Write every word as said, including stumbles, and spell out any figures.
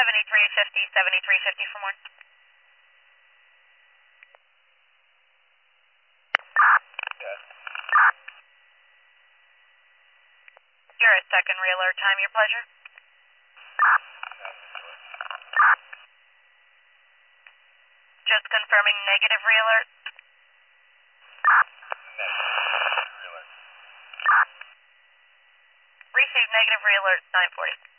seventy-three fifty, seventy-three fifty for more. Yes. You're a second re-alert. Time your pleasure. Just confirming negative re-alert. Negative. Received negative re-alert, nine forty.